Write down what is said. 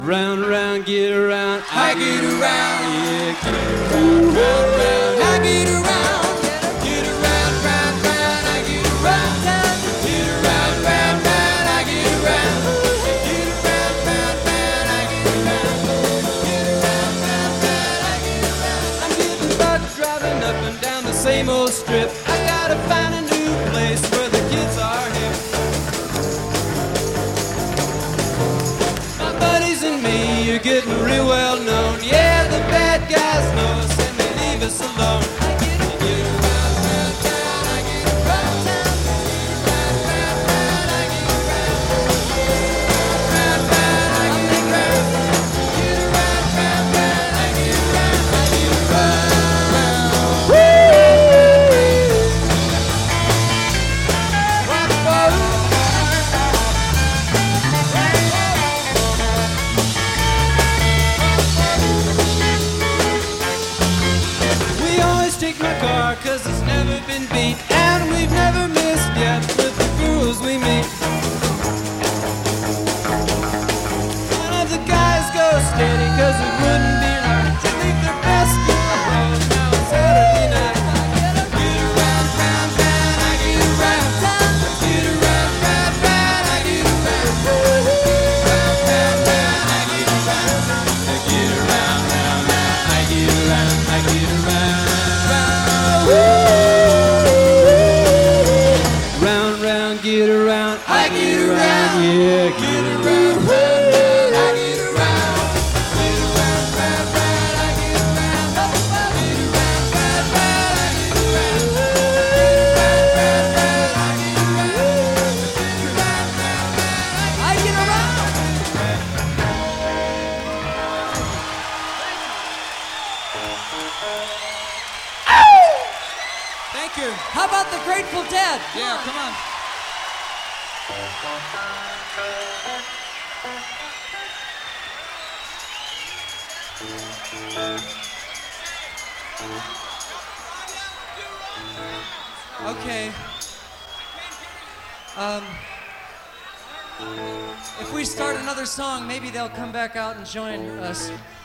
Round, round, get around, I get around, yeah, get Round, round, round, I get around. Get around, round, round, I get around. Get around, round, round, I get around. Get around, round, round, I get around. Get around, round, round, I get around. I'm getting buck driving up and down the same old strip. I gotta find a new place where the kids are hip. My buddies and me, you're getting real well known. Yeah, the bad guys know us and they leave us alone. Get around, round, round, I get around. Get around, round, round, I get around. Round, round, I get around. Get around, round, round, I get around. I get around. We always take my car cause it's never been beat. And we've never missed yet with the girls we meet. None of the guys go steady cause it wouldn't be right to leave their best girl alone now it's Saturday night. Get around, round, round, I get around. Get around, round, round, I get around. Round, round, round, I get around. Get around, round, round, I get around. I get around. Round, round, get around, I get around. yeah, Get around, round, round, I get around. Get around, round, round, I get around. Get around, round, round, I get around. Get around, round, round, I get around. Get around, round, round, I get around. Thank you. How about the Grateful Dead? Yeah, come on. Okay. If we start another song, maybe they'll come back out and join us.